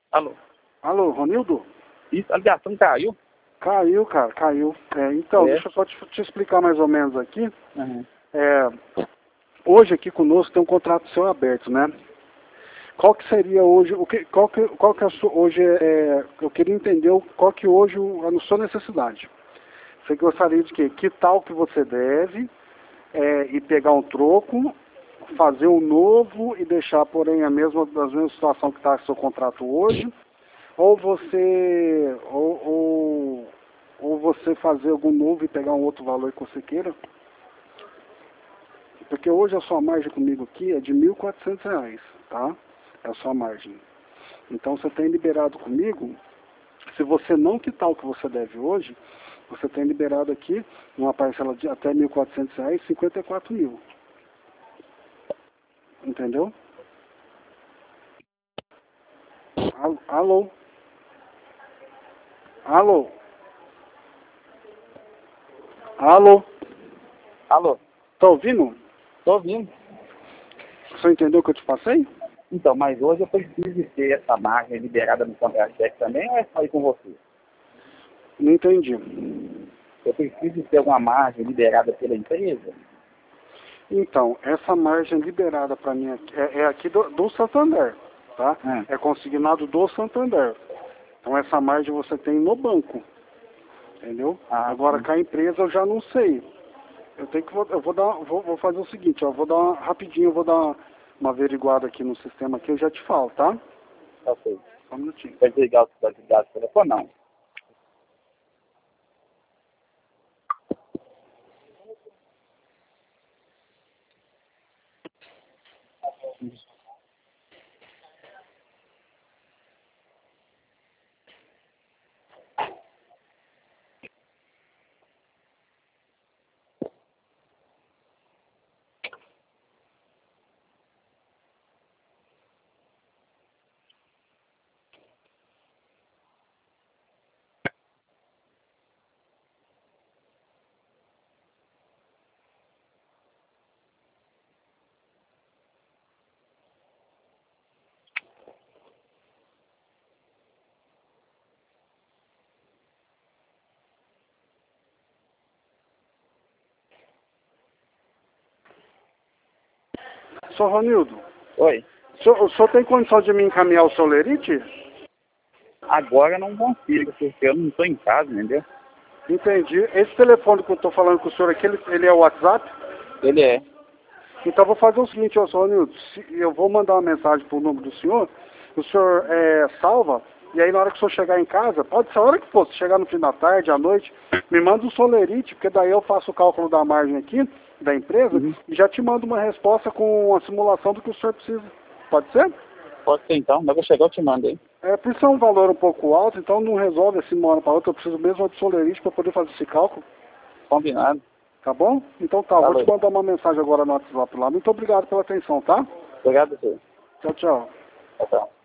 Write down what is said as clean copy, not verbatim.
Alô? Alô, Ronildo? Isso, a ligação caiu? Caiu, cara, caiu. Então, É. deixa eu só te explicar mais ou menos aqui. Uhum. Hoje aqui conosco tem um contrato seu aberto, né? Qual que seria hoje, qual que é a sua, hoje eu queria entender qual que hoje a sua necessidade. Você gostaria de quê? Quitar o que você deve e pegar um troco, fazer um novo e deixar, porém, a mesma situação que está no seu contrato hoje, ou você fazer algum novo e pegar um outro valor que você queira? Porque hoje a sua margem comigo aqui é de R$ 1.400, tá? É a sua margem. Então você tem liberado comigo, se você não quitar o que você deve hoje, você tem liberado aqui, numa parcela de até R$ 1.400, 54 mil. Entendeu? Alô? Alô? Alô? Alô? Tá ouvindo? Tô ouvindo. Você entendeu o que eu te passei? Então, mas hoje eu preciso de ter essa margem liberada no contra-cheque também, ou é só ir com você? Não entendi. Eu preciso de ter alguma margem liberada pela empresa? Então, essa margem liberada para mim é aqui do Santander, tá? É consignado do Santander. Então, essa margem você tem no banco, entendeu? Agora, com a empresa eu já não sei. Vou fazer o seguinte, ó, rapidinho, eu vou dar uma averiguada aqui no sistema que eu já te falo, tá? Ok. Só um minutinho. Vai desligar o telefone, não? Sr. Ronildo, Oi. o senhor tem condição de me encaminhar o Solerite? Agora eu não consigo, porque eu não estou em casa, entendeu? Entendi. Esse telefone que eu estou falando com o senhor aqui, ele é o WhatsApp? Ele é. Então, eu vou fazer o seguinte, ó, Sr. Ronildo, eu vou mandar uma mensagem para o número do senhor, o senhor salva, e aí na hora que o senhor chegar em casa, pode ser a hora que for, se chegar no fim da tarde, à noite, me manda um Solerite, porque daí eu faço o cálculo da margem aqui, da empresa, e já te mando uma resposta com a simulação do que o senhor precisa. Pode ser? Pode ser então, mas eu vou chegar eu te mando aí. Por isso é um valor um pouco alto, então não resolve assim de uma hora para outra, eu preciso mesmo de Solerite para poder fazer esse cálculo. Combinado. Tá bom? Então tá, vou te mandar uma mensagem agora no WhatsApp lá. Muito obrigado pela atenção, tá? Obrigado, senhor. Tchau, tchau. Tchau, tchau.